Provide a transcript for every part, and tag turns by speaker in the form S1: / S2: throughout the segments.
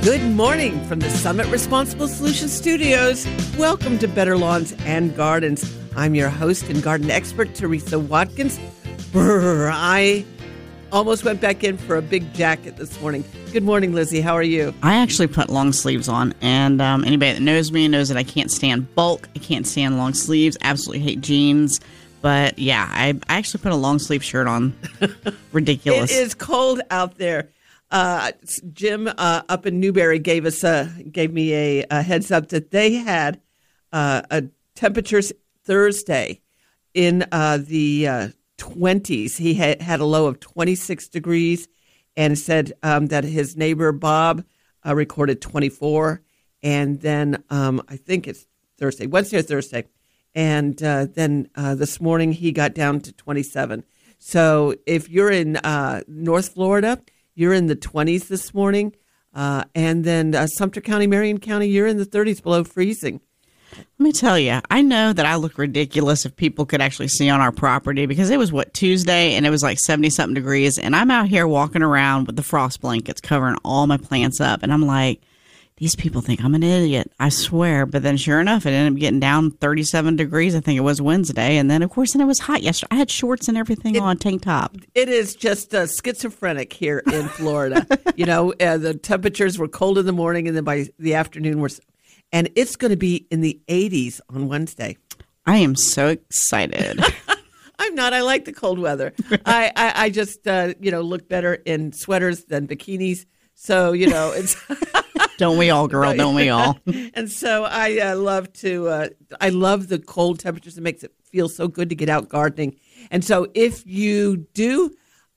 S1: Good morning from the Summit Responsible Solutions Studios. Welcome to Better Lawns and Gardens. I'm your host and garden expert, Teresa Watkins. I almost went back in for a big jacket this morning. Good morning, Lizzie. How are you?
S2: I actually put long sleeves on, and anybody that knows me knows that I can't stand bulk. I can't stand long sleeves. Absolutely hate jeans. But yeah, I actually put a long sleeve shirt on. Ridiculous.
S1: It is cold out there. Jim up in Newberry gave me a heads up that they had a temperatures Thursday in the 20s. He had a low of 26 degrees and said that his neighbor Bob recorded 24. And then I think it's Wednesday or Thursday. And then this morning he got down to 27. So if you're in North Florida, you're in the 20s this morning. And then Sumter County, Marion County, you're in the 30s below freezing.
S2: Let me tell you, I know that I look ridiculous if people could actually see on our property because it was, Tuesday, and it was like 70-something degrees. And I'm out here walking around with the frost blankets covering all my plants up. And I'm like, these people think I'm an idiot, I swear. But then sure enough, it ended up getting down 37 degrees. I think it was Wednesday. And then, of course, it was hot yesterday. I had shorts and everything on, tank top.
S1: It is just schizophrenic here in Florida. The temperatures were cold in the morning, and then by the afternoon, and it's going to be in the 80s on Wednesday.
S2: I am so excited.
S1: I'm not. I like the cold weather. I just, look better in sweaters than bikinis. So, it's...
S2: Don't we all, girl? Don't we all?
S1: And so I love the cold temperatures. It makes it feel so good to get out gardening. And so if you did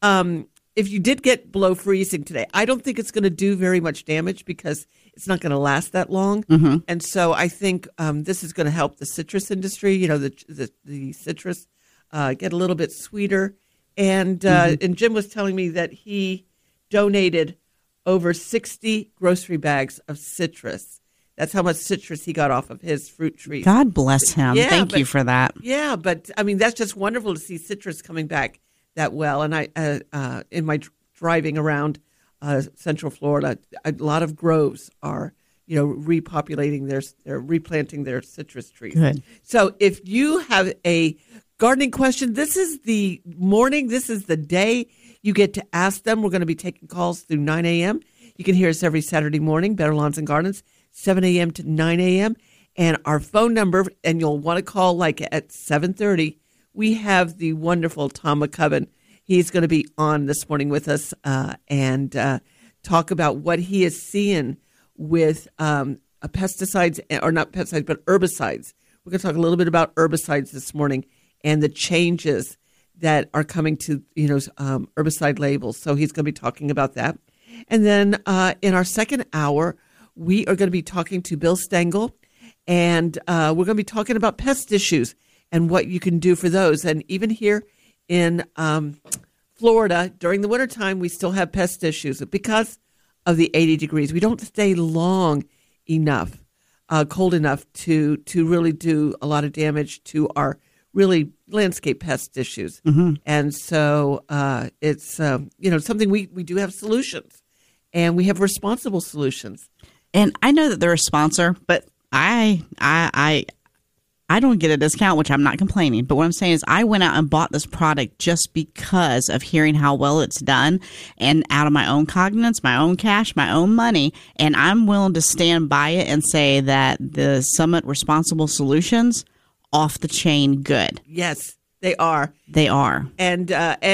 S1: get below freezing today, I don't think it's going to do very much damage because it's not going to last that long. Mm-hmm. And so I think this is going to help the citrus industry. The citrus get a little bit sweeter. And and Jim was telling me that he donated over 60 grocery bags of citrus. That's how much citrus he got off of his fruit trees.
S2: God bless him. Yeah, Thank you for that.
S1: Yeah, but I mean, that's just wonderful to see citrus coming back that well. And I, in my driving around Central Florida, a lot of groves are, repopulating they're replanting their citrus trees.
S2: Good.
S1: So if you have a gardening question, this is the morning, this is the day you get to ask them. We're going to be taking calls through 9 a.m. You can hear us every Saturday morning, Better Lawns and Gardens, 7 a.m. to 9 a.m. And our phone number, and you'll want to call like at 7:30, we have the wonderful Tom McCubbin. He's going to be on this morning with us and talk about what he is seeing with pesticides, or not pesticides, but herbicides. We're going to talk a little bit about herbicides this morning and the changes that are coming to, herbicide labels. So he's going to be talking about that. And then in our second hour, we are going to be talking to Bill Stengel, and we're going to be talking about pest issues and what you can do for those. And even here in Florida, during the wintertime, we still have pest issues because of the 80 degrees. We don't stay long enough, cold enough to really do a lot of damage to our really landscape pest issues. Mm-hmm. And so it's, something we do have solutions, and we have responsible solutions.
S2: And I know that they're a sponsor, but I don't get a discount, which I'm not complaining. But what I'm saying is I went out and bought this product just because of hearing how well it's done, and out of my own cognizance, my own cash, my own money. And I'm willing to stand by it and say that the Summit Responsible Solutions, off the chain good.
S1: Yes, they are.
S2: They are.
S1: And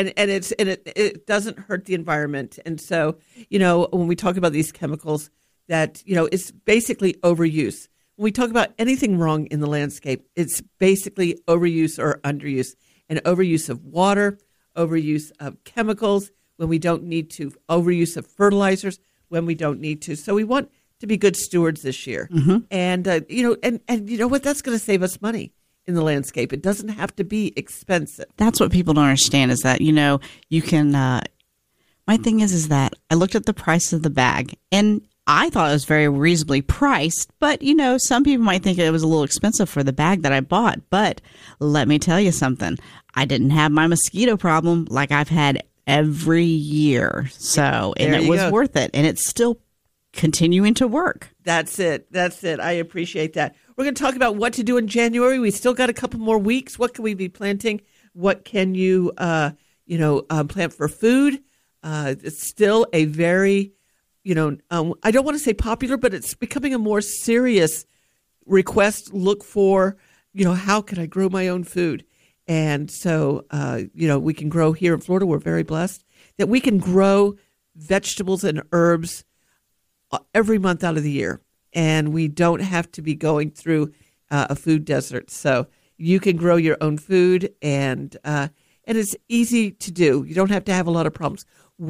S1: it doesn't hurt the environment. And so, when we talk about these chemicals, that, it's basically overuse. When we talk about anything wrong in the landscape, it's basically overuse or underuse. And overuse of water, overuse of chemicals when we don't need to, overuse of fertilizers when we don't need to. So we want to be good stewards this year. Mm-hmm. And, and you know what? That's going to save us money in the landscape. It doesn't have to be expensive.
S2: That's what people don't understand is that, you can, my thing is that I looked at the price of the bag, and I thought it was very reasonably priced, but, some people might think it was a little expensive for the bag that I bought. But let me tell you something. I didn't have my mosquito problem like I've had every year. So, and it was worth it. And it's still continuing to work.
S1: That's it. I appreciate that. We're going to talk about what to do in January. We still got a couple more weeks. What can we be planting? What can you, plant for food? It's still a very, I don't want to say popular, but it's becoming a more serious request. Look for, how can I grow my own food? And so, we can grow here in Florida. We're very blessed that we can grow vegetables and herbs every month out of the year. And we don't have to be going through a food desert. So you can grow your own food, and it's easy to do. You don't have to have a lot of problems.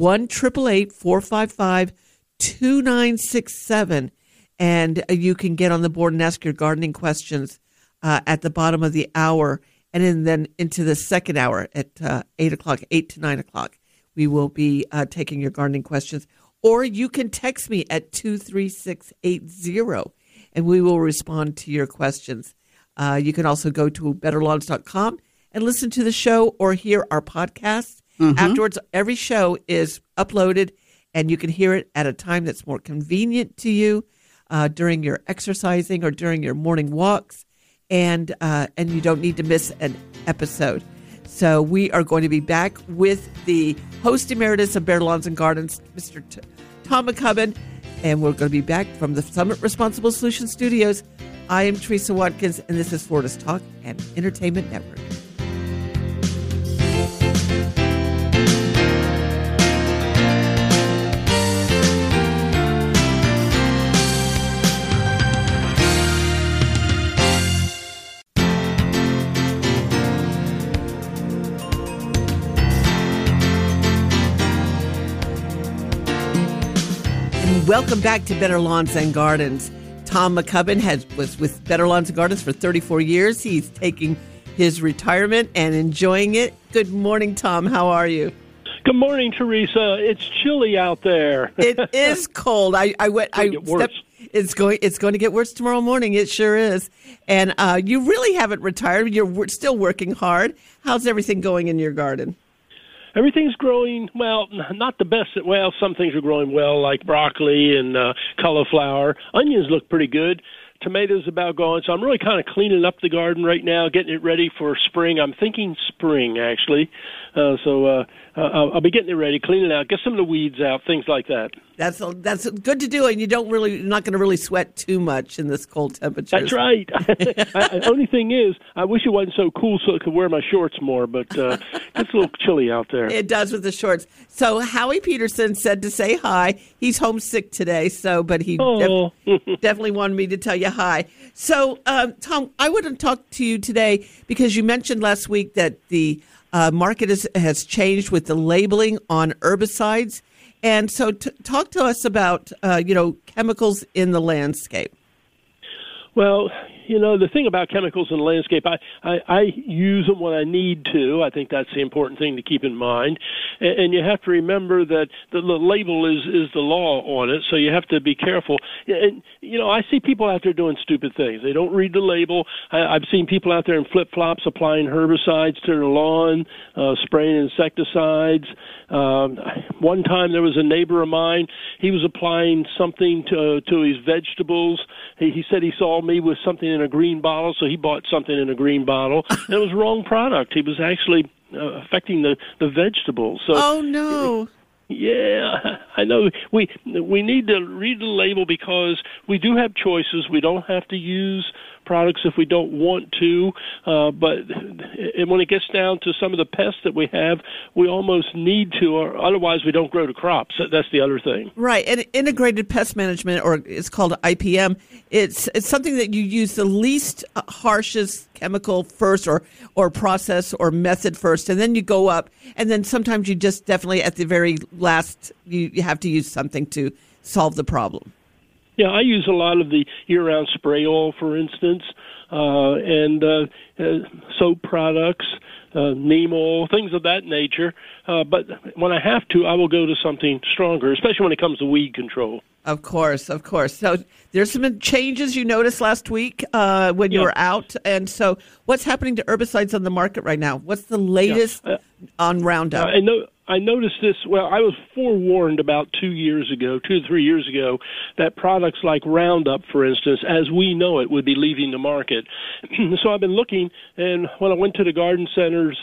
S1: 1-888-455-2967. And you can get on the board and ask your gardening questions at the bottom of the hour. And then into the second hour at 8 o'clock, 8 to 9 o'clock, we will be taking your gardening questions. Or you can text me at 23680, and we will respond to your questions. You can also go to betterlawns.com and listen to the show or hear our podcast. Mm-hmm. Afterwards, every show is uploaded, and you can hear it at a time that's more convenient to you during your exercising or during your morning walks, and you don't need to miss an episode. So we are going to be back with the host emeritus of Better Lawns and Gardens, Mr. Tom McCubbin, and we're going to be back from the Summit Responsible Solutions Studios. I am Teresa Watkins, and this is Florida's Talk and Entertainment Network. Welcome back to Better Lawns and Gardens. Tom McCubbin was with Better Lawns and Gardens for 34 years. He's taking his retirement and enjoying it. Good morning, Tom. How are you?
S3: Good morning, Teresa. It's chilly out there.
S1: It is cold. It's going to get worse tomorrow morning. It sure is. And you really haven't retired. You're still working hard. How's everything going in your garden?
S3: Everything's growing, well, not the best. Well, some things are growing well, like broccoli and cauliflower. Onions look pretty good. Tomatoes about gone. So I'm really kind of cleaning up the garden right now, getting it ready for spring. I'm thinking spring, actually. I'll be getting it ready, cleaning it out, get some of the weeds out, things like that.
S1: That's good to do, and you're not going to really sweat too much in this cold temperature.
S3: That's right. Only thing is, I wish it wasn't so cool so I could wear my shorts more, but it's a little chilly out there.
S1: It does with the shorts. So Howie Peterson said to say hi. He's homesick today, but he definitely wanted me to tell you hi. So, Tom, I want to talk to you today because you mentioned last week that the market has changed with the labeling on herbicides. And so talk to us about, chemicals in the landscape.
S3: Well, the thing about chemicals in the landscape, I use them when I need to. I think that's the important thing to keep in mind. And you have to remember that the label is the law on it, so you have to be careful. And, I see people out there doing stupid things. They don't read the label. I've seen people out there in flip-flops applying herbicides to their lawn, spraying insecticides. One time there was a neighbor of mine. He was applying something to his vegetables. He said he saw me with something in a green bottle, so he bought something in a green bottle. And it was the wrong product. He was actually affecting the vegetables. So,
S1: oh, no.
S3: Yeah, I know. We need to read the label because we do have choices. We don't have to use products if we don't want to, but when it gets down to some of the pests that we have, we almost need to, or otherwise we don't grow the crops. That's the other thing.
S1: Right, and integrated pest management, or it's called IPM, it's something that you use the least harshest chemical first, or process or method first, and then you go up, and then sometimes you just definitely at the very last, you have to use something to solve the problem.
S3: Yeah, I use a lot of the year-round spray oil, for instance, and soap products, neem oil, things of that nature. But when I have to, I will go to something stronger, especially when it comes to weed control.
S1: Of course. So there's some changes you noticed last week when you were out. And so what's happening to herbicides on the market right now? What's the latest on Roundup?
S3: I noticed this. Well, I was forewarned about 2 to 3 years ago, that products like Roundup, for instance, as we know it, would be leaving the market. So I've been looking, and when I went to the garden centers,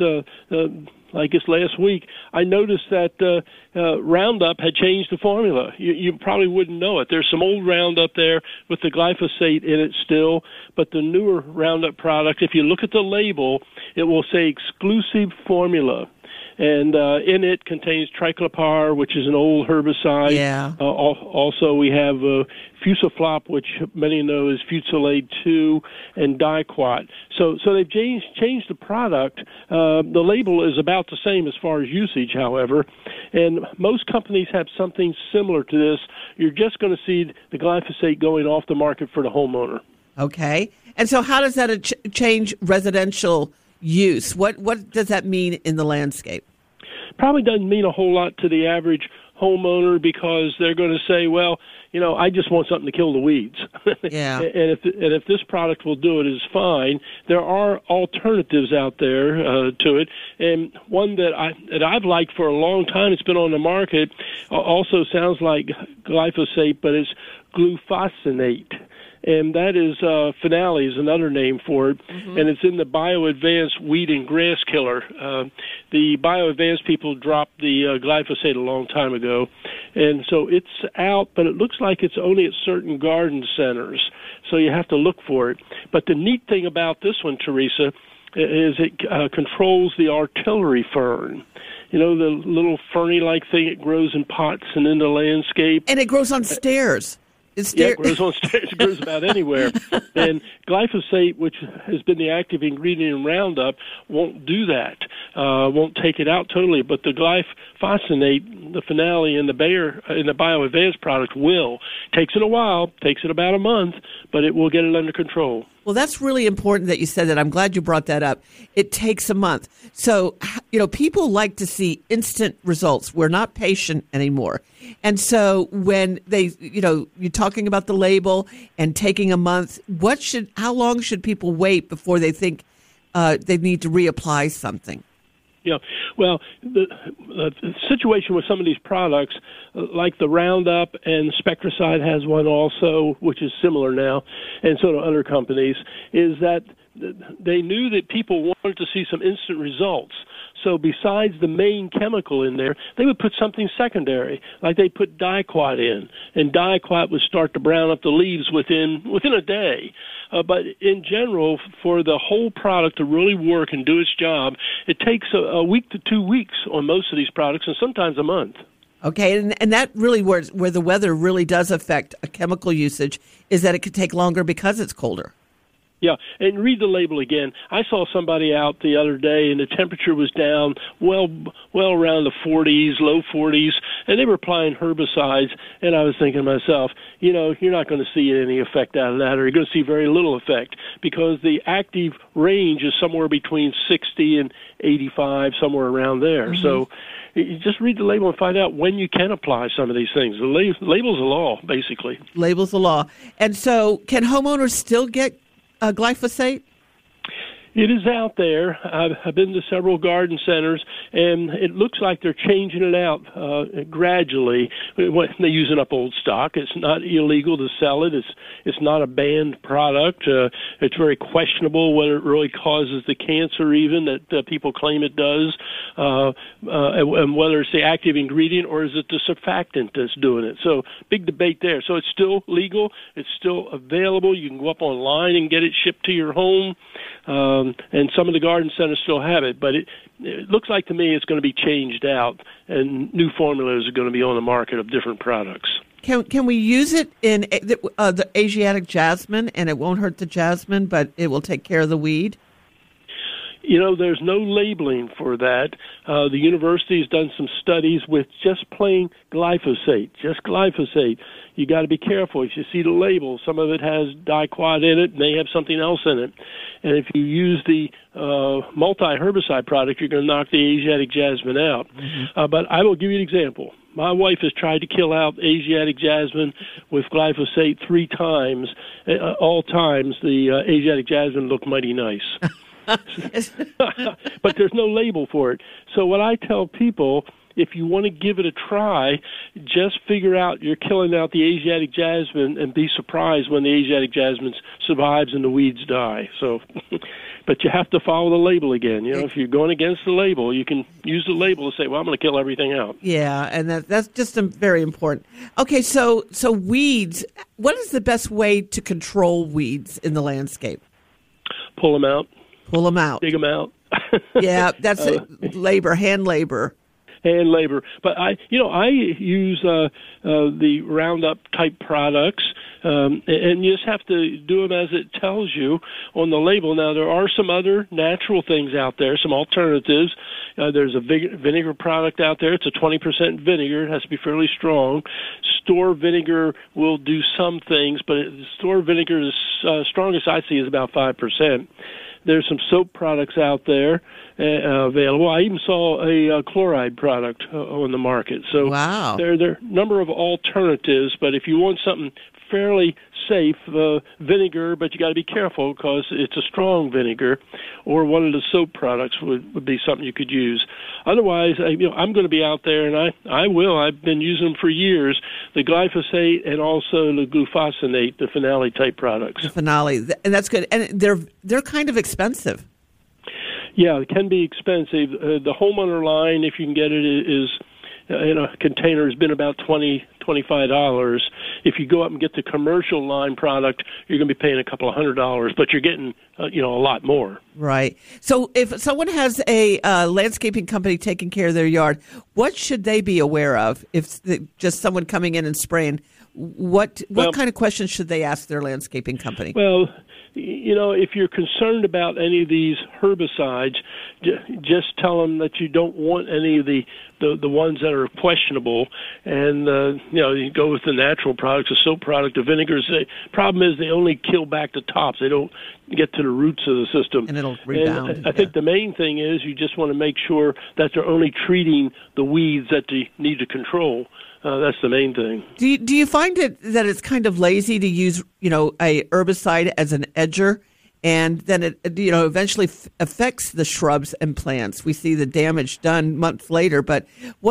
S3: I guess last week, I noticed that Roundup had changed the formula. You probably wouldn't know it. There's some old Roundup there with the glyphosate in it still, but the newer Roundup product, if you look at the label, it will say exclusive formula. And in it contains triclopyr, which is an old herbicide.
S1: Yeah.
S3: Also, we have Fusaflop, which many know is Fusilade 2, and Diquat. So they've changed the product. The label is about the same as far as usage, however. And most companies have something similar to this. You're just going to see the glyphosate going off the market for the homeowner.
S1: Okay. And so how does that change residential use? What does that mean in the landscape?
S3: Probably doesn't mean a whole lot to the average homeowner, because they're going to say, well, I just want something to kill the weeds.
S1: Yeah.
S3: and if this product will do it, is fine. There are alternatives out there to it, and one that I've liked for a long time. It's been on the market. Also sounds like glyphosate, but it's glufosinate. And that is Finale is another name for it, and it's in the BioAdvance weed and grass killer. The BioAdvance people dropped the glyphosate a long time ago, and so it's out, but it looks like it's only at certain garden centers, so you have to look for it. But the neat thing about this one, Teresa, is it controls the artillery fern. The little ferny-like thing, it grows in pots and in the landscape.
S1: And it grows on stairs.
S3: It grows on stairs. It grows about anywhere. And glyphosate, which has been the active ingredient in Roundup, won't do that. Won't take it out totally. But the glyphosate, the Finale, and the BioAdvance product will. Takes it a while. Takes it about a month, but it will get it under control.
S1: Well, that's really important that you said that. I'm glad you brought that up. It takes a month. So, people like to see instant results. We're not patient anymore. And so when you're talking about the label and taking a month, how long should people wait before they think they need to reapply something?
S3: Yeah, well, the situation with some of these products, like the Roundup, and Spectracide has one also, which is similar now, and so do other companies, is that they knew that people wanted to see some instant results. So besides the main chemical in there, they would put something secondary, like they put Diquat in, and Diquat would start to brown up the leaves within a day. But in general, for the whole product to really work and do its job, it takes a week to 2 weeks on most of these products, and sometimes a month.
S1: Okay, and that really where the weather really does affect a chemical usage is that it could take longer because it's colder.
S3: Yeah, and read the label again. I saw somebody out the other day, and the temperature was down well around the 40s, low 40s, and they were applying herbicides, and I was thinking to myself, you're not going to see any effect out of that, or you're going to see very little effect, because the active range is somewhere between 60 and 85, somewhere around there. Mm-hmm. So you just read the label and find out when you can apply some of these things. The label's a law, basically.
S1: Label's a law. And so can homeowners still get glyphosate?
S3: It is out there. I've been to several garden centers, and it looks like they're changing it out gradually. They're using up old stock. It's not illegal to sell it. It's not a banned product. It's very questionable whether it really causes the cancer even that people claim it does, and whether it's the active ingredient or is it the surfactant that's doing it. So big debate there. So it's still legal. It's still available. You can go up online and get it shipped to your home. And some of the garden centers still have it, but it looks like to me it's going to be changed out, and new formulas are going to be on the market of different products.
S1: Can we use it in the Asiatic jasmine, and it won't hurt the jasmine, but it will take care of the weed?
S3: There's no labeling for that. The university has done some studies with just plain glyphosate, You got to be careful. If you see the label, some of it has Diquat in it, and they have something else in it. And if you use the multi-herbicide product, you're going to knock the Asiatic jasmine out. Mm-hmm. But I will give you an example. My wife has tried to kill out Asiatic jasmine with glyphosate 3 times. All times, the Asiatic jasmine looked mighty nice. But there's no label for it. So what I tell people if you want to give it a try, just figure out you're killing out the Asiatic jasmine and be surprised when the Asiatic jasmine survives and the weeds die. So, but you have to follow the label again. If you're going against the label, you can use the label to say, well, I'm going to kill everything out.
S1: Yeah, and that's just very important. Okay, so weeds, what is the best way to control weeds in the landscape?
S3: Pull them out.
S1: Pull them out.
S3: Dig them out.
S1: Yeah, that's labor, hand labor.
S3: Hand labor, but I use the Roundup type products, and you just have to do them as it tells you on the label. Now there are some other natural things out there, some alternatives. There's a vinegar product out there. It's a 20% vinegar. It has to be fairly strong. Store vinegar will do some things, but store vinegar is strongest I see is about 5%. There's some soap products out there available. I even saw a chloride product on the market. So
S1: wow.
S3: There are a number of alternatives, but if you want something fairly safe, vinegar, but you got to be careful because it's a strong vinegar, or one of the soap products would be something you could use. Otherwise, I'm going to be out there, and I will. I've been using them for years, the glyphosate and also the glufosinate, the Finale type products.
S1: The Finale, and that's good. And they're kind of expensive.
S3: Yeah, it can be expensive. The homeowner line, if you can get it, is in a container has been about $25. If you go up and get the commercial line product, you're going to be paying a couple of $100, but you're getting a lot more.
S1: Right. So if someone has a landscaping company taking care of their yard, what should they be aware of? If just someone coming in and spraying, what kind of questions should they ask their landscaping company?
S3: Well, if you're concerned about any of these herbicides, just tell them that you don't want any of the ones that are questionable, and you go with the natural products, the soap product, the vinegars. The problem is they only kill back the tops; they don't get to the roots of the system.
S1: And it'll rebound.
S3: And I think the main thing is you just want to make sure that they're only treating the weeds that they need to control. That's the main thing.
S1: Do you find that it's kind of lazy to use a herbicide as an edger, and then it eventually affects the shrubs and plants? We see the damage done months later. But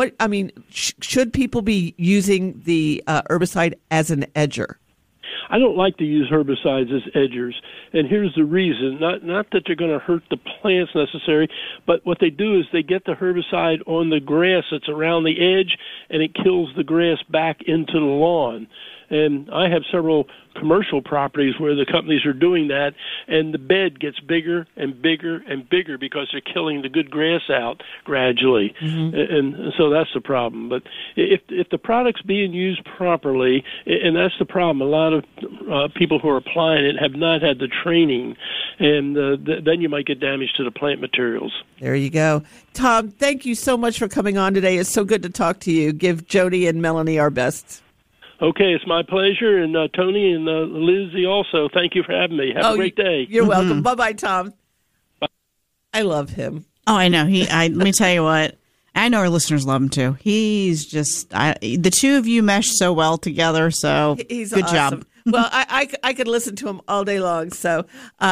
S1: should people be using the herbicide as an edger?
S3: I don't like to use herbicides as edgers, and here's the reason. Not that they're going to hurt the plants necessarily, but what they do is they get the herbicide on the grass that's around the edge, and it kills the grass back into the lawn. And I have several commercial properties where the companies are doing that, and the bed gets bigger and bigger and bigger because they're killing the good grass out gradually. Mm-hmm. And so that's the problem. But if the product's being used properly, and that's the problem, a lot of people who are applying it have not had the training, and then you might get damage to the plant materials.
S1: There you go. Tom, thank you so much for coming on today. It's so good to talk to you. Give Jody and Melanie our best.
S3: Okay, it's my pleasure, and Tony and Lizzie also. Thank you for having me. Have a great day.
S1: You're welcome. Bye-bye, Tom. Bye. I love him.
S2: Oh, I know. Let me tell you what. I know our listeners love him too. He's just the two of you mesh so well together. So
S1: he's
S2: good
S1: awesome.
S2: job.
S1: Well, I could listen to him all day long. So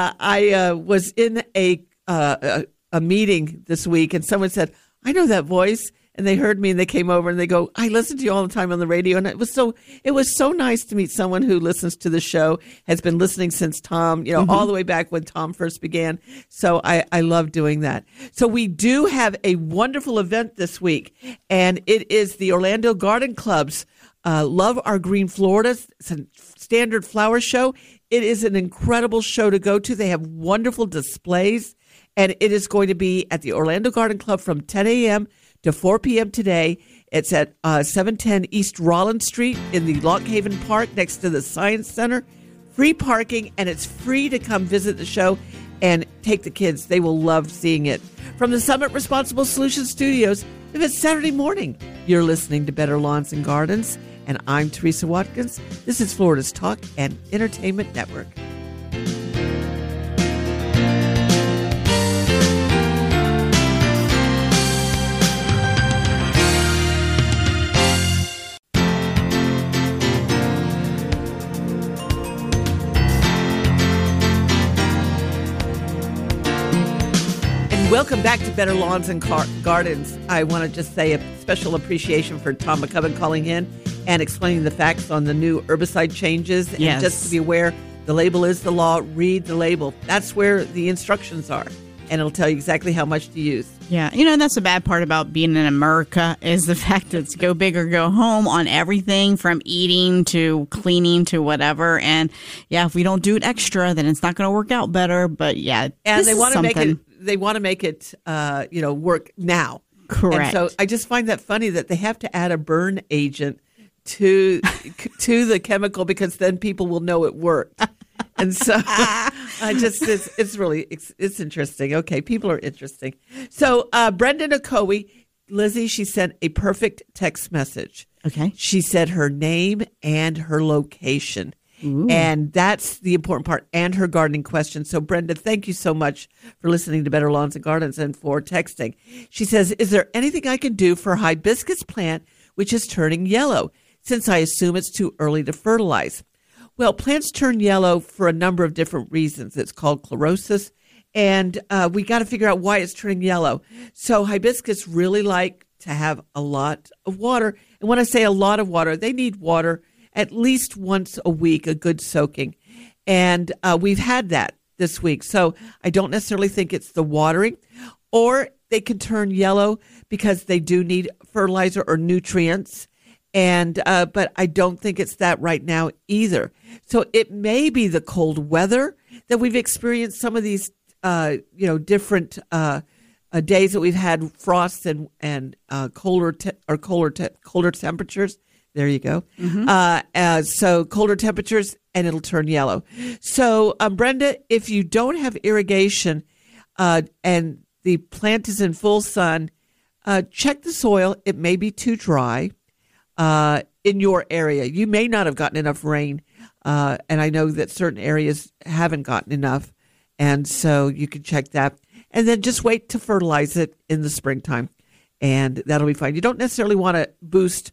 S1: I was in a meeting this week, and someone said, "I know that voice." And they heard me, and they came over, and they go, "I listen to you all the time on the radio." And it was so nice to meet someone who listens to the show, has been listening since Tom, all the way back when Tom first began. So I love doing that. So we do have a wonderful event this week, and it is the Orlando Garden Club's Love Our Green Florida. It's a standard flower show. It is an incredible show to go to. They have wonderful displays, and it is going to be at the Orlando Garden Club from 10 a.m. to 4 p.m. today. It's at 710 East Rollins Street in the Lock Haven Park next to the Science Center. Free parking, and it's free to come visit the show and take the kids. They will love seeing it. From the Summit Responsible Solutions Studios, if it's Saturday morning, you're listening to Better Lawns and Gardens, and I'm Teresa Watkins. This is Florida's Talk and Entertainment Network. Welcome back to Better Lawns and Gardens. I want to just say a special appreciation for Tom McCubbin calling in and explaining the facts on the new herbicide changes. And just to be aware, the label is the law. Read the label. That's where the instructions are. And it'll tell you exactly how much to use.
S2: Yeah, you know, that's the bad part about being in America is the fact that it's go big or go home on everything from eating to cleaning to whatever. And yeah, if we don't do it extra, then it's not going to work out better. But yeah,
S1: and they want to make it. They want to make it, work now.
S2: Correct.
S1: And so I just find that funny that they have to add a burn agent to the chemical because then people will know it worked. And so it's interesting. Okay, people are interesting. So Brenda Okoye, Lizzie, she sent a perfect text message.
S2: Okay.
S1: She said her name and her location.
S2: Ooh.
S1: And that's the important part, and her gardening question. So, Brenda, thank you so much for listening to Better Lawns and Gardens and for texting. She says, is there anything I can do for a hibiscus plant which is turning yellow, since I assume it's too early to fertilize? Well, plants turn yellow for a number of different reasons. It's called chlorosis, and we got to figure out why it's turning yellow. So hibiscus really like to have a lot of water. And when I say a lot of water, they need water at least once a week, a good soaking. And we've had that this week. So I don't necessarily think it's the watering, or they can turn yellow because they do need fertilizer or nutrients. And but I don't think it's that right now either. So it may be the cold weather that we've experienced. Some of these, different days that we've had frosts and colder temperatures. There you go.
S2: Mm-hmm.
S1: So colder temperatures, and it'll turn yellow. So, Brenda, if you don't have irrigation and the plant is in full sun, check the soil. It may be too dry in your area. You may not have gotten enough rain, and I know that certain areas haven't gotten enough, and so you can check that. And then just wait to fertilize it in the springtime. And that'll be fine. You don't necessarily want to boost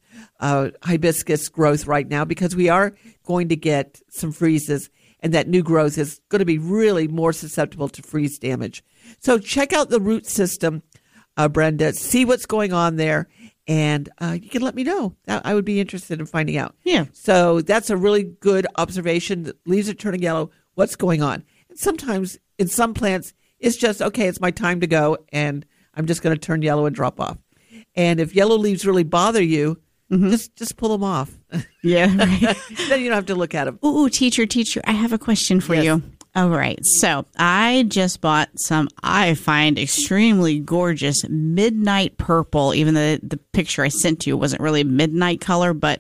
S1: hibiscus growth right now because we are going to get some freezes, and that new growth is going to be really more susceptible to freeze damage. So check out the root system, Brenda. See what's going on there, and you can let me know. I would be interested in finding out.
S2: Yeah.
S1: So that's a really good observation. The leaves are turning yellow. What's going on? And sometimes in some plants, it's just, okay, it's my time to go, and I'm just going to turn yellow and drop off. And if yellow leaves really bother you, just pull them off.
S2: Yeah. Right.
S1: Then you don't have to look at them.
S2: Ooh, teacher, I have a question for you. All right. So I just bought some, I find extremely gorgeous midnight purple, even though the picture I sent you wasn't really midnight color, but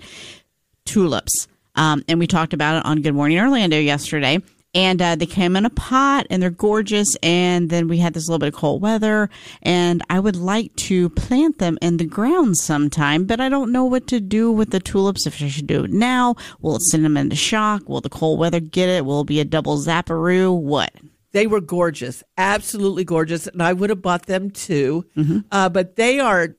S2: tulips. And we talked about it on Good Morning Orlando yesterday. And they came in a pot, and they're gorgeous. And then we had this little bit of cold weather, and I would like to plant them in the ground sometime, but I don't know what to do with the tulips. If I should do it now, will it send them into shock? Will the cold weather get it? Will it be a double zapparoo? What?
S1: They were gorgeous, absolutely gorgeous, and I would have bought them too. But they are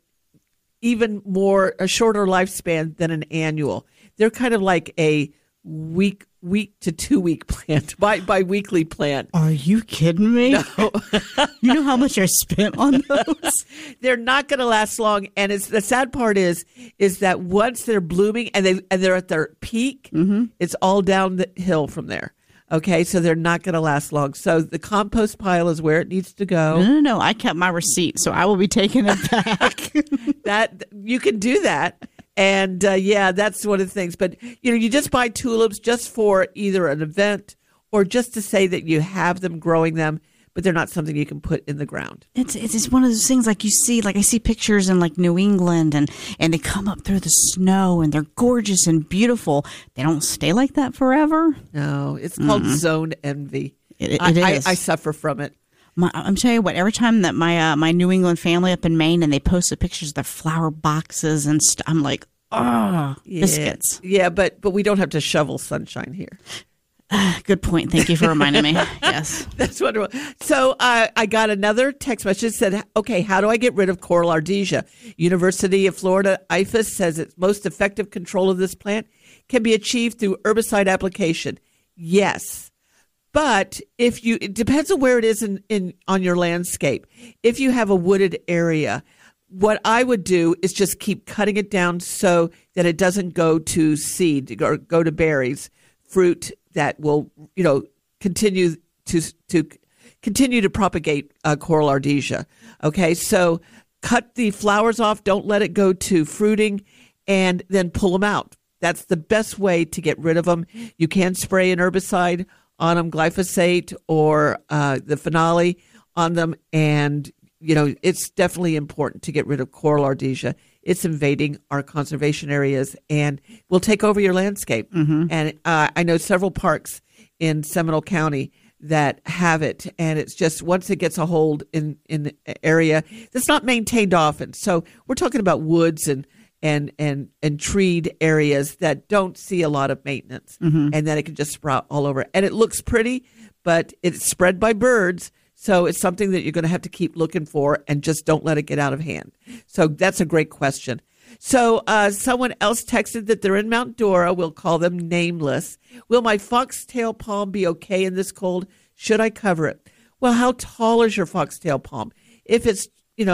S1: even more a shorter lifespan than an annual. They're kind of like a week to 2 week plant, bi-weekly plant.
S2: Are you kidding me?
S1: No.
S2: You know how much I spent on those?
S1: They're not going to last long, and it's the sad part is that once they're blooming and they're at their peak, it's all down the hill from there. Okay, so they're not going to last long. So the compost pile is where it needs to go.
S2: No. I kept my receipt, so I will be taking it back.
S1: That you can do that. And that's one of the things. But, you just buy tulips just for either an event or just to say that you have them, growing them, but they're not something you can put in the ground.
S2: It's just one of those things like you see, like I see pictures in like New England and they come up through the snow and they're gorgeous and beautiful. They don't stay like that forever.
S1: No, it's called zone envy.
S2: It is.
S1: I suffer from it.
S2: I'm telling you what, every time that my New England family up in Maine and they posted pictures of their flower boxes and I'm like, biscuits.
S1: Yeah, but we don't have to shovel sunshine here.
S2: Good point. Thank you for reminding me. Yes.
S1: That's wonderful. So I got another text message that said, okay, how do I get rid of coral ardesia? University of Florida IFAS says its most effective control of this plant can be achieved through herbicide application. Yes. But it depends on where it is on your landscape. If you have a wooded area, what I would do is just keep cutting it down so that it doesn't go to seed or go to berries, fruit that will, continue to propagate coral ardesia. Okay, so cut the flowers off. Don't let it go to fruiting, and then pull them out. That's the best way to get rid of them. You can spray an herbicide on them, glyphosate or the phenol on them, and it's definitely important to get rid of coral ardesia. It's invading our conservation areas and will take over your landscape. Mm-hmm. And I know several parks in Seminole County that have it, and it's just once it gets a hold in the area that's not maintained often. So we're talking about woods and treed areas that don't see a lot of maintenance, and then it can just sprout all over. And it looks pretty, but it's spread by birds. So it's something that you're going to have to keep looking for, and just don't let it get out of hand. So that's a great question. So someone else texted that they're in Mount Dora. We'll call them nameless. Will my foxtail palm be okay in this cold? Should I cover it? Well, how tall is your foxtail palm? If it's,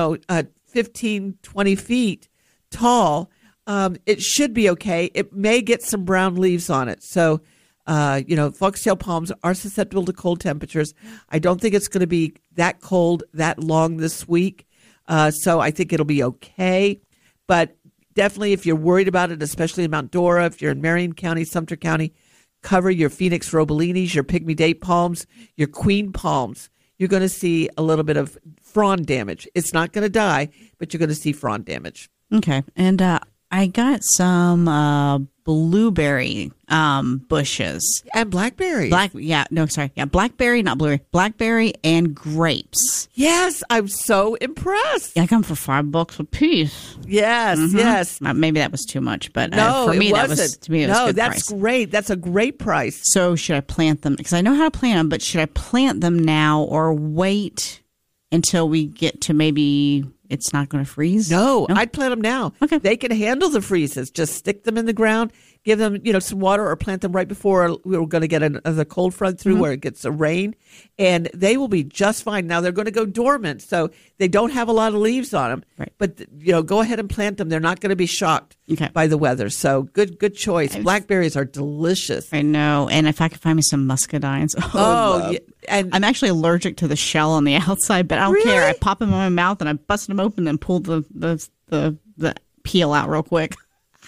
S1: 15, 20 feet tall, it should be okay. It may get some brown leaves on it. So foxtail palms are susceptible to cold temperatures. I don't think it's going to be that cold that long this week. So I think it'll be okay. But definitely if you're worried about it, especially in Mount Dora, if you're in Marion County, Sumter County, cover your Phoenix robolinis, your pygmy date palms, your queen palms. You're going to see a little bit of frond damage. It's not going to die, but you're going to see frond damage.
S2: Okay. And I got some blueberry bushes.
S1: And blackberries.
S2: Blackberry, not blueberry. Blackberry and grapes.
S1: Yes, I'm so impressed.
S2: Yeah, I got them for $5 a piece.
S1: Yes, yes.
S2: Maybe that was too much, but
S1: no,
S2: for me,
S1: it
S2: that
S1: wasn't.
S2: was, to me, it was
S1: no,
S2: good
S1: that's
S2: price.
S1: great. That's a great price.
S2: So should I plant them? Because I know how to plant them, but should I plant them now or wait until we get to maybe it's not going to freeze?
S1: No, I'd plant them now.
S2: Okay.
S1: They can handle the freezes. Just stick them in the ground, give them, some water, or plant them right before we're going to get another cold front through where it gets a rain, and they will be just fine. Now they're going to go dormant, so they don't have a lot of leaves on them.
S2: Right.
S1: But go ahead and plant them. They're not going to be shocked by the weather. So good choice. Blackberries are delicious.
S2: I know, and if I could find me some muscadines.
S1: Yeah, and
S2: I'm actually allergic to the shell on the outside, but I don't care. I pop them in my mouth and I bust them open and pull the peel out real quick.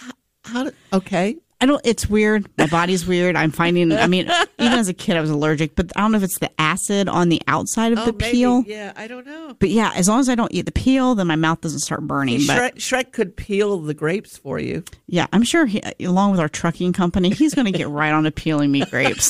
S1: Okay.
S2: It's weird. My body's weird. I'm finding, even as a kid, I was allergic, but I don't know if it's the acid on the outside of the peel.
S1: Maybe. Yeah, I don't know.
S2: But yeah, as long as I don't eat the peel, then my mouth doesn't start burning.
S1: Shrek could peel the grapes for you.
S2: Yeah, I'm sure he, along with our trucking company, he's going to get right on to peeling me grapes.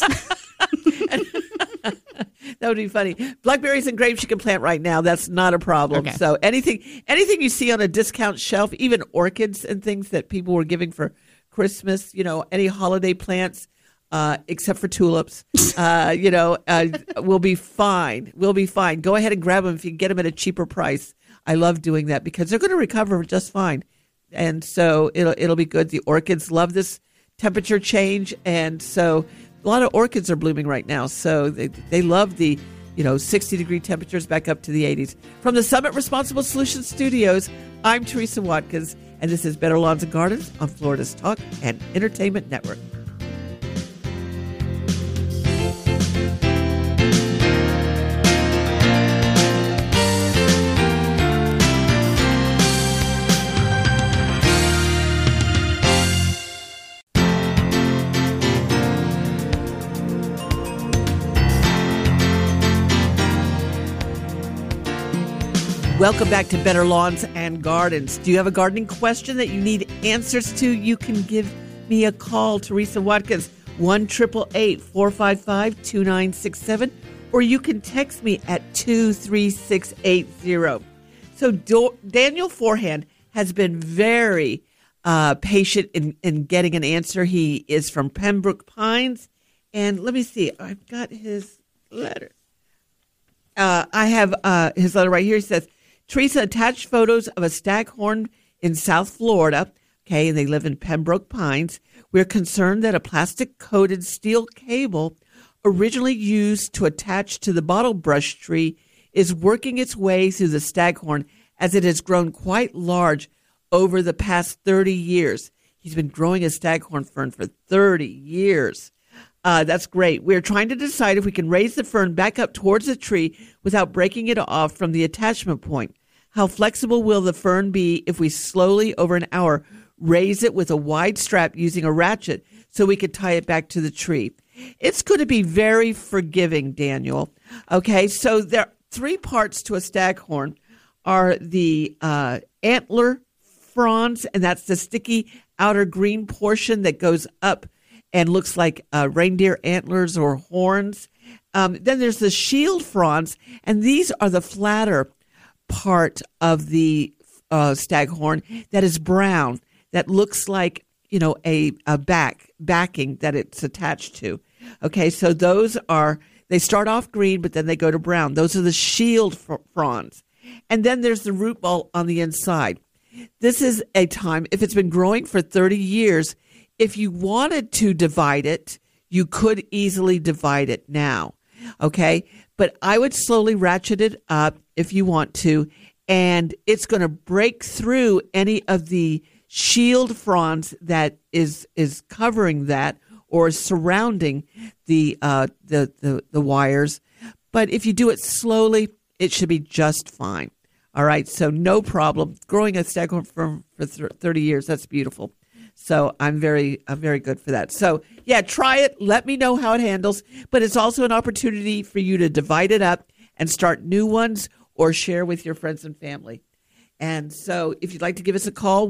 S1: That would be funny. Blackberries and grapes you can plant right now. That's not a problem.
S2: Okay.
S1: So anything you see on a discount shelf, even orchids and things that people were giving for Christmas, any holiday plants, except for tulips, will be fine. We'll be fine. Go ahead and grab them if you can get them at a cheaper price. I love doing that because they're going to recover just fine. And so it'll be good. The orchids love this temperature change. And so a lot of orchids are blooming right now. So they love the 60-degree temperatures back up to the 80s. From the Summit Responsible Solutions Studios, I'm Teresa Watkins, and this is Better Lawns and Gardens on Florida's Talk and Entertainment Network. Welcome back to Better Lawns and Gardens. Do you have a gardening question that you need answers to? You can give me a call, Teresa Watkins, 1-888-455-2967, or you can text me at 23680. So Daniel Forehand has been very patient in getting an answer. He is from Pembroke Pines, and let me see. I've got his letter. I have his letter right here. He says, Teresa attached photos of a staghorn in South Florida. Okay, and they live in Pembroke Pines. We're concerned that a plastic-coated steel cable originally used to attach to the bottle brush tree, is working its way through the staghorn as it has grown quite large over the past 30 years. He's been growing a staghorn fern for 30 years. That's great. We're trying to decide if we can raise the fern back up towards the tree without breaking it off from the attachment point. How flexible will the fern be if we slowly, over an hour, raise it with a wide strap using a ratchet so we could tie it back to the tree? It's going to be very forgiving, Daniel. Okay, so there are three parts to a staghorn. Are the antler fronds, and that's the sticky outer green portion that goes up and looks like reindeer antlers or horns. Then there's the shield fronds, and these are the flatter part of the staghorn that is brown, that looks like, you know, a backing that it's attached to. Okay, so those are, they start off green, but then they go to brown. Those are the shield fronds. And then there's the root ball on the inside. This is a time, if it's been growing for 30 years, if you wanted to divide it, you could easily divide it now. Okay, but I would slowly ratchet it up if you want to, and it's going to break through any of the shield fronds that is covering that or surrounding the wires. But if you do it slowly, it should be just fine. All right, so no problem. Growing a staghorn fern for 30 years, that's beautiful. So I'm very good for that. So, yeah, try it. Let me know how it handles. But it's also an opportunity for you to divide it up and start new ones or share with your friends and family. And so if you'd like to give us a call,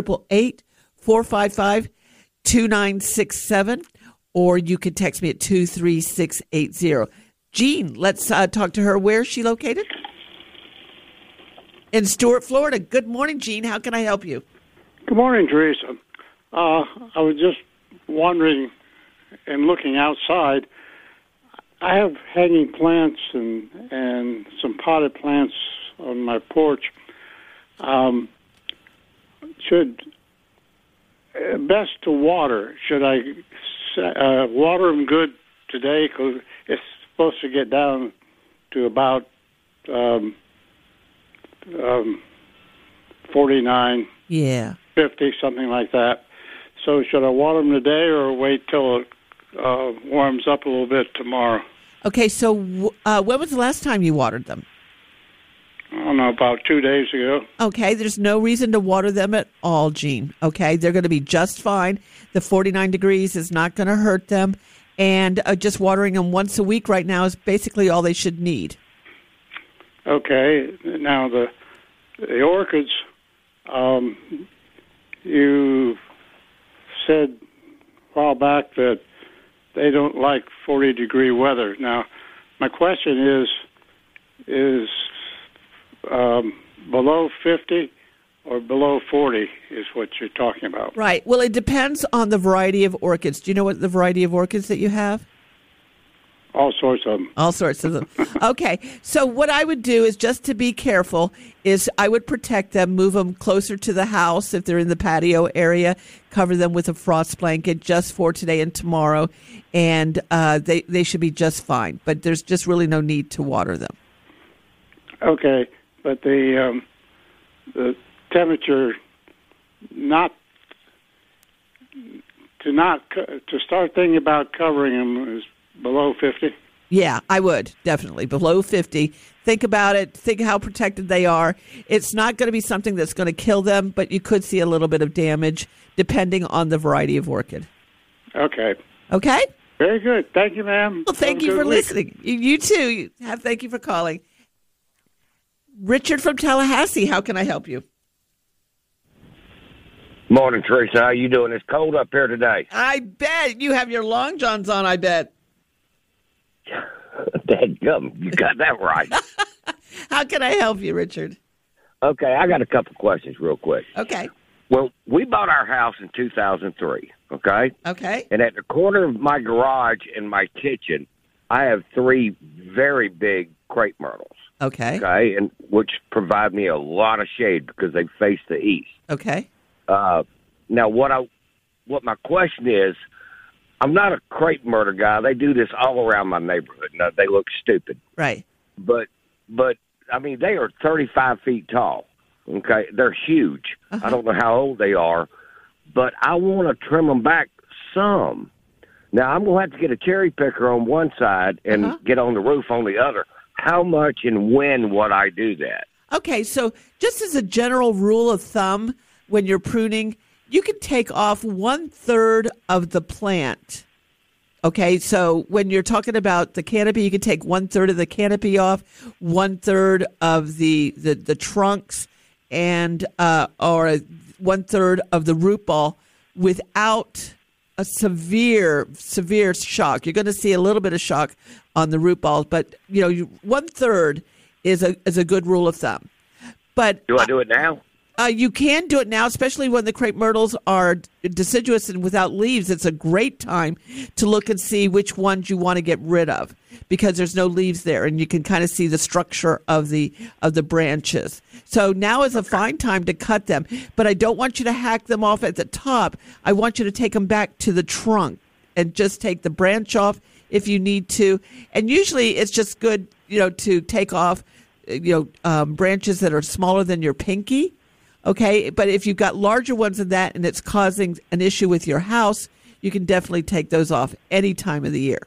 S1: 1-888-455-2967, or you can text me at 23680. Jean, let's talk to her. Where is she located? In Stuart, Florida. Good morning, Jean. How can I help you?
S4: Good morning, Teresa. I was just wondering and looking outside. I have hanging plants and some potted plants on my porch. Best to water. Should I water them good today? Because it's supposed to get down to about 49, 50, something like that. So should I water them today or wait till it warms up a little bit tomorrow?
S1: Okay, so when was the last time you watered them?
S4: I don't know, about 2 days ago.
S1: Okay, there's no reason to water them at all, Jean. Okay, they're going to be just fine. The 49 degrees is not going to hurt them. And just watering them once a week right now is basically all they should need.
S4: Okay, now the orchids, you said a while back that they don't like 40-degree weather. Now, my question is below 50 or below 40 is what you're talking about.
S1: Right. Well, it depends on the variety of orchids. Do you know what the variety of orchids that you have?
S4: All sorts of them.
S1: All sorts of them. Okay. So what I would do is, just to be careful, is I would protect them, move them closer to the house if they're in the patio area, cover them with a frost blanket just for today and tomorrow, and they should be just fine. But there's just really no need to water them.
S4: Okay. But the temperature to start thinking about covering them is below 50?
S1: Yeah, I would, definitely. Below 50. Think about it. Think how protected they are. It's not going to be something that's going to kill them, but you could see a little bit of damage depending on the variety of orchid.
S4: Okay.
S1: Okay?
S4: Very good. Thank you, ma'am.
S1: Well, thank you for listening. You too. Thank you for calling. Richard from Tallahassee, how can I help you?
S5: Morning, Teresa. How you doing? It's cold up here today.
S1: I bet. You have your long johns on, I bet.
S5: Dadgum, you got that right.
S1: How can I help you, Richard?
S5: Okay, I got a couple questions real quick.
S1: Okay.
S5: Well, we bought our house in 2003, okay?
S1: Okay.
S5: And at the corner of my garage and my kitchen, I have 3 very big crepe myrtles.
S1: Okay.
S5: Okay, and which provide me a lot of shade because they face the east.
S1: Okay.
S5: Now, what my question is, I'm not a crepe myrtle guy. They do this all around my neighborhood. No, they look stupid.
S1: Right.
S5: But I mean, they are 35 feet tall. Okay, they're huge. I don't know how old they are, but I want to trim them back some. Now, I'm going to have to get a cherry picker on one side and get on the roof on the other. How much and when would I do that?
S1: Okay, so just as a general rule of thumb, when you're pruning, you can take off 1/3 of the plant. Okay, so when you're talking about the canopy, you can take 1/3 of the canopy off, 1/3 of the trunks, and or 1/3 of the root ball without a severe shock. You're going to see a little bit of shock on the root balls, but 1/3 is a good rule of thumb. But
S5: do I do it now?
S1: You can do it now, especially when the crepe myrtles are deciduous and without leaves. It's a great time to look and see which ones you want to get rid of because there's no leaves there, and you can kind of see the structure of the branches. So now is a fine time to cut them, but I don't want you to hack them off at the top. I want you to take them back to the trunk and just take the branch off if you need to. And usually it's just good, to take off, branches that are smaller than your pinky. Okay, but if you've got larger ones than that and it's causing an issue with your house, you can definitely take those off any time of the year.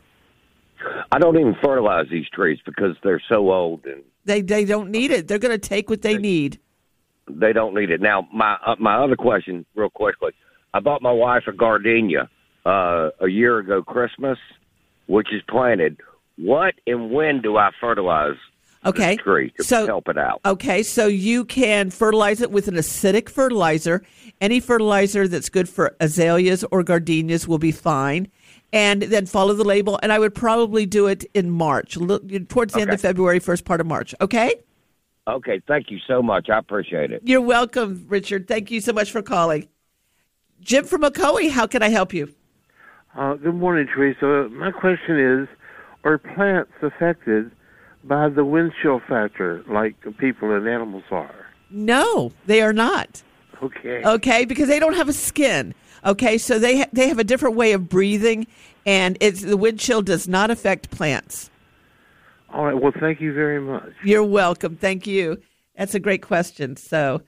S5: I don't even fertilize these trees because they're so old and
S1: they don't need it. They're going to take what they need.
S5: They don't need it. Now, my other question, real quickly, I bought my wife a gardenia a year ago Christmas, which is planted. What and when do I fertilize?
S1: Okay,
S5: tree to help it out.
S1: Okay, so you can fertilize it with an acidic fertilizer. Any fertilizer that's good for azaleas or gardenias will be fine. And then follow the label. And I would probably do it in March, towards the end of February, first part of March. Okay?
S5: Okay, thank you so much. I appreciate it.
S1: You're welcome, Richard. Thank you so much for calling. Jim from Ocoee, how can I help you?
S6: Good morning, Teresa. My question is, are plants affected by the wind chill factor like people and animals are?
S1: No, they are not.
S6: Okay.
S1: Okay, because they don't have a skin. Okay, so they have a different way of breathing, and the wind chill does not affect plants.
S6: All right. Well, thank you very much.
S1: You're welcome. Thank you. That's a great question. So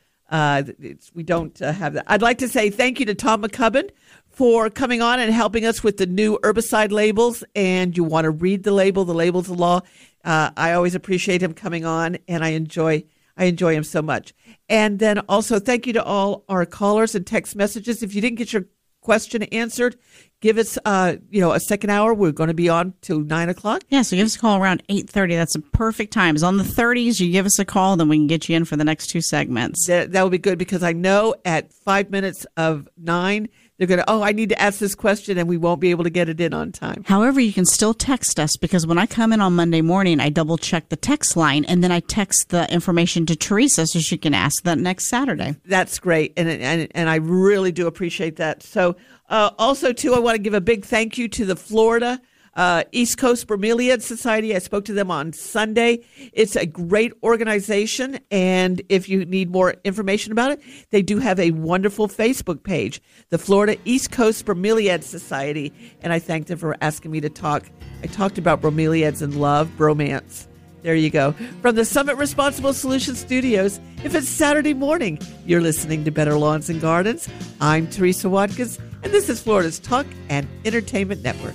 S1: we don't have that. I'd like to say thank you to Tom McCubbin for coming on and helping us with the new herbicide labels. And you want to read the label, the labels of law. I always appreciate him coming on, and I enjoy him so much. And then also thank you to all our callers and text messages. If you didn't get your question answered, give us a second hour. We're going to be on till 9 o'clock.
S2: Yeah, so give us a call around 8:30. That's a perfect time. It's on the 30s. You give us a call, then we can get you in for the next two segments.
S1: That will be good because I know at 5 minutes of 9, they're going to, I need to ask this question, and we won't be able to get it in on time.
S2: However, you can still text us because when I come in on Monday morning, I double check the text line, and then I text the information to Teresa so she can ask that next Saturday.
S1: That's great, and I really do appreciate that. So also, too, I want to give a big thank you to the Florida East Coast Bromeliad Society. I spoke to them on Sunday. It's a great organization, and if you need more information about it, they do have a wonderful Facebook page, the Florida East Coast Bromeliad Society, and I thank them for asking me to talk. I talked about bromeliads and love, bromance. There you go. From the Summit Responsible Solutions Studios, if it's Saturday morning, you're listening to Better Lawns and Gardens. I'm Teresa Watkins, and this is Florida's Talk and Entertainment Network.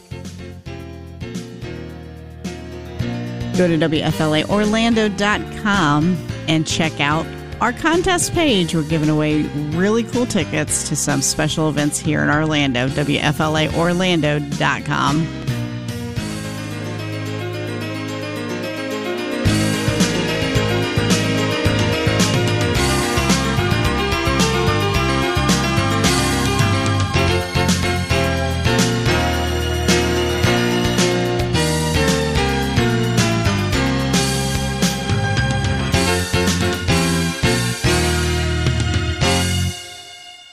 S2: Go to WFLAOrlando.com and check out our contest page. We're giving away really cool tickets to some special events here in Orlando. WFLAOrlando.com.